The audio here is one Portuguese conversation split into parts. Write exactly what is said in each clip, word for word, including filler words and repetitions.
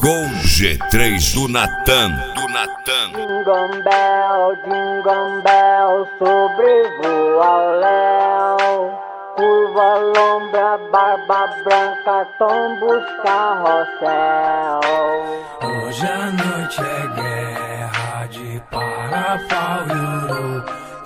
Gol G três do Natan, do Natan. Jingle bell, jingle bell, sobrevoa o léu. Curva lombra, barba branca, tombos, carrossel. Hoje a noite é guerra de Parafal,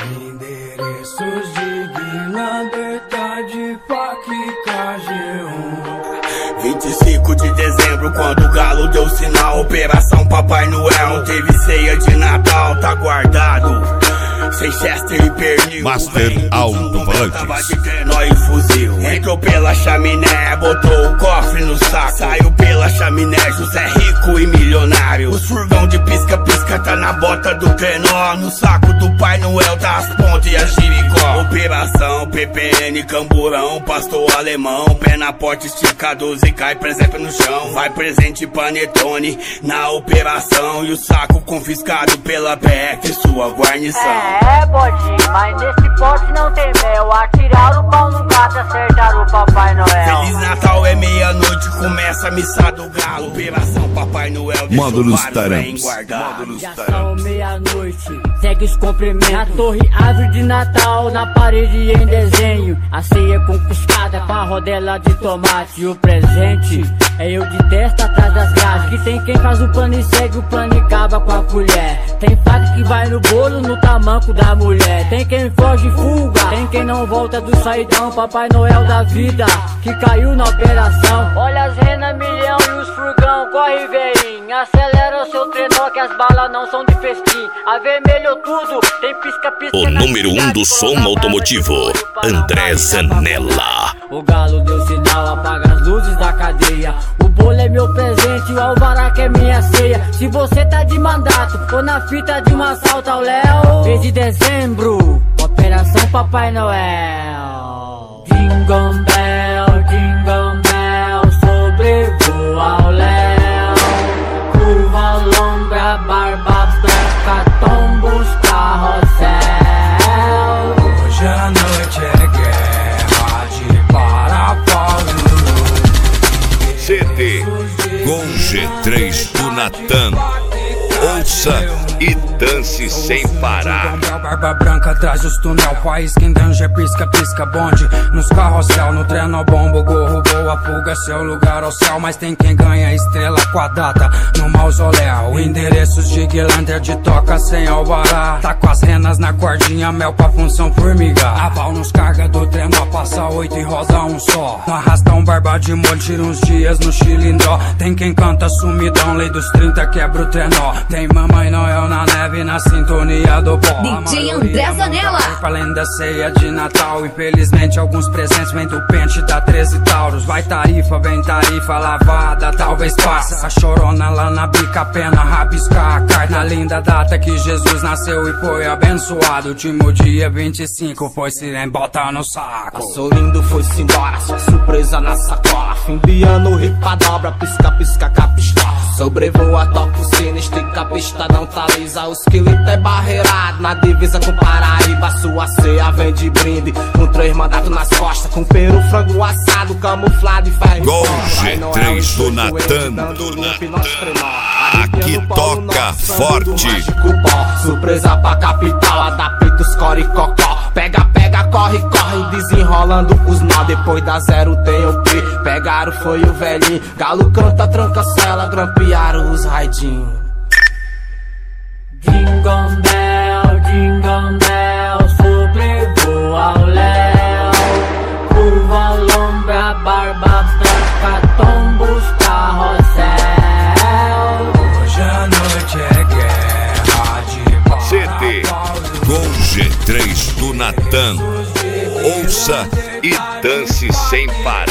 endereços de Guilherme, de faca e K G um. vinte e cinco de dezembro, quando o galo deu sinal, Operação Papai Noel, teve ceia de Natal, tá guardado. Sem Chester e pernil, Master Alto-Falantes. Tava de trenó e fuzil. Entrou pela chaminé, botou o cofre no saco. Saiu pela chaminé, José rico e milionário. Os furgão de pisca-pisca tá na bota do trenó. No saco do Pai Noel tá as pontes e a Jiricó. Operação P P N, camburão, pastor alemão. Pé na porta, estica doze, cai presépio no chão. Vai presente panetone na operação. E o saco confiscado pela P F, sua guarnição. É, bode, mas nesse pote não tem mel. Atiraram o pau no gato, acertaram o Papai Noel. Feliz Natal é meia-noite, começa a missa do galo. Operação Papai Noel, Módulos Taramps. Já são meia-noite, segue os cumprimentos. Na torre, árvore de Natal, na parede em desenho. A ceia confiscada com a rodela de tomate. E o presente é eu de testa atrás das grades. Que tem quem faz o plano e segue o plano e acaba com a colher. Tem faca que vai no bolo, no tamanco da mulher. Tem quem foge e fuga, tem quem não volta do saidão. Papai Noel da vida, que caiu na operação. Olha as renas milhão e os furgão, corre veinho. Acelera o seu trenó que as balas não são de festim. Avermelhou tudo, tem pisca-pisca. O número um do som automotivo, André Zanella. O galo deu sinal, apaga as luzes da cadeia. O bolo é meu presente, o alvará que é minha ceia. Se você tá de mandato ou na fita de um assalto ao Léo, mês de dezembro, Operação Papai Noel. Jingle bell, jingle bell, sobrevoa o Léo. Curva lombra, barba branca, tombos, carrossel. Hoje a noite é guerra de Parafal. C D Gol G três do Natan. Ouça e dance sem parar. Barba branca atrás dos túnel, país quem danja pisca, pisca bonde. Nos carrossel, no trenó bombo, gorro boa fuga, seu lugar ao céu. Mas tem quem ganha estrela com a data no mausoléu. Endereços de Guilherme de toca sem alvará. Tá com as renas na cordinha, mel pra função formiga. Aval nos carga do trenó, passa oito e rosa um só. No arrastão, barba de molho, tira uns dias no chilindró. Tem quem canta sumidão, lei dos trinta quebra o trenó. Tem Mamãe Noel na neve, na sintonia do pó. D J André Zanella. Além da ceia de Natal, infelizmente alguns presentes vem do pente da treze Tauros. Vai tarifa, vem tarifa, lavada, talvez passa. A chorona lá na bica, pena, rabiscar a carta. Na linda data que Jesus nasceu e foi abençoado. Último dia vinte e cinco, foi sirene, bota no saco. Passou lindo, foi-se embora, sua surpresa na sacola. Fim de ano, ripa dobra, pisca, pisca, capistola. Sobrevoa, toca o sino, estica a pista, não tá lisa. Os quilitos é barreirado, na divisa com Paraíba. Sua ceia vem de brinde, com três mandatos nas costas. Com peru, frango assado, camuflado e ferro. Gol G três do Natan, do Natan. Aqui toca forte. Surpresa pra capital, adapta os coricocó. Pega, pega, corre, corre, desenrolando os nó. Depois da zero tem o P, pegaram foi o velhinho. Galo canta, tranca cela, grampearam os raidinhos. Jingle bell, jingle bell, sobrevoa o Léo. Curva lombra, barba branca, tombos, carrossel. Hoje a noite é guerra de C D Gol G três do Natan. Ouça e dance sem parar.